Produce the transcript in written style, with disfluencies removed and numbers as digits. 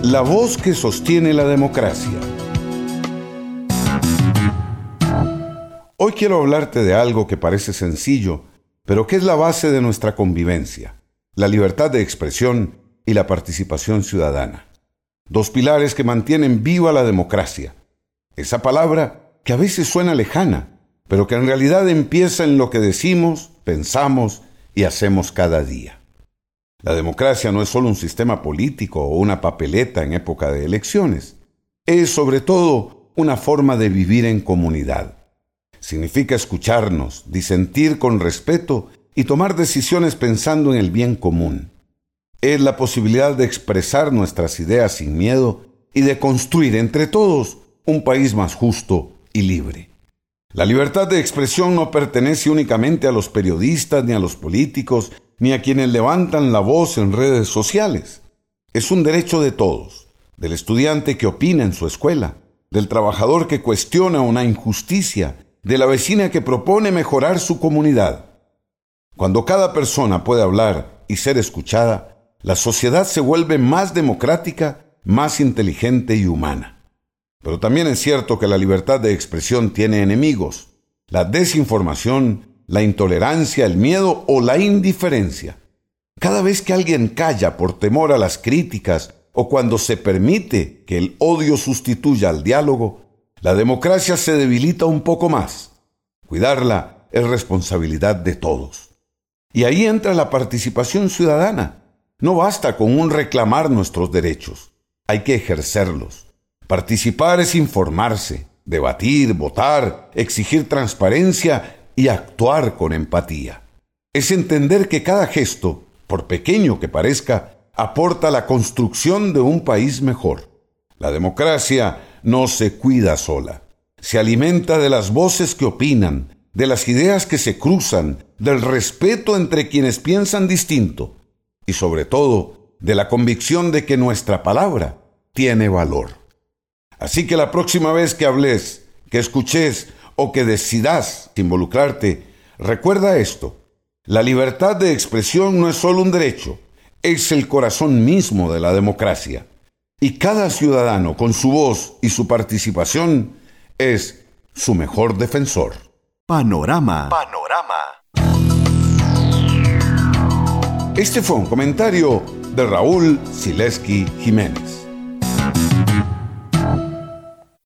La voz que sostiene la democracia. Hoy quiero hablarte de algo que parece sencillo, pero que es la base de nuestra convivencia: la libertad de expresión y la participación ciudadana. Dos pilares que mantienen viva la democracia. Esa palabra que a veces suena lejana, pero que en realidad empieza en lo que decimos, pensamos y hacemos cada día. La democracia no es solo un sistema político o una papeleta en época de elecciones. Es sobre todo una forma de vivir en comunidad. Significa escucharnos, disentir con respeto y tomar decisiones pensando en el bien común. Es la posibilidad de expresar nuestras ideas sin miedo y de construir entre todos un país más justo y libre. La libertad de expresión no pertenece únicamente a los periodistas, ni a los políticos, ni a quienes levantan la voz en redes sociales. Es un derecho de todos, del estudiante que opina en su escuela, del trabajador que cuestiona una injusticia, de la vecina que propone mejorar su comunidad. Cuando cada persona puede hablar y ser escuchada, la sociedad se vuelve más democrática, más inteligente y humana. Pero también es cierto que la libertad de expresión tiene enemigos: la desinformación, la intolerancia, el miedo o la indiferencia. Cada vez que alguien calla por temor a las críticas o cuando se permite que el odio sustituya al diálogo, la democracia se debilita un poco más. Cuidarla es responsabilidad de todos. Y ahí entra la participación ciudadana. No basta con un reclamar nuestros derechos, hay que ejercerlos. Participar es informarse, debatir, votar, exigir transparencia y actuar con empatía. Es entender que cada gesto, por pequeño que parezca, aporta a la construcción de un país mejor. La democracia no se cuida sola. Se alimenta de las voces que opinan, de las ideas que se cruzan, del respeto entre quienes piensan distinto y, sobre todo, de la convicción de que nuestra palabra tiene valor. Así que la próxima vez que hables, que escuches o que decidas involucrarte, recuerda esto: la libertad de expresión no es solo un derecho, es el corazón mismo de la democracia. Y cada ciudadano, con su voz y su participación, es su mejor defensor. Panorama. Este fue un comentario de Raúl Sileski Jiménez.